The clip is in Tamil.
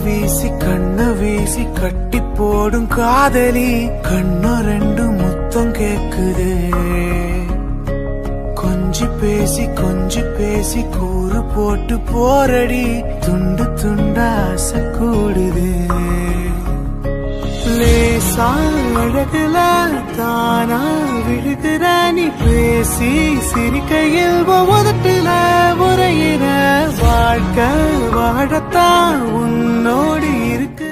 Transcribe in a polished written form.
வீசி கண்ண வீசி கட்டி போடும் காதலி கண்ண ரெண்டு முத்தம் கேக்குது கொஞ்சி பேசி கூறு போட்டு போரடி துண்டு துண்டா ஆசை கூடுது லேசா அழகுல தானா விழுகிற நீ பேசி சிரிக்கையில் உதட்டுல உரையிற வாழ்க்கை வாழத்தான் உன்னோடு இருக்கு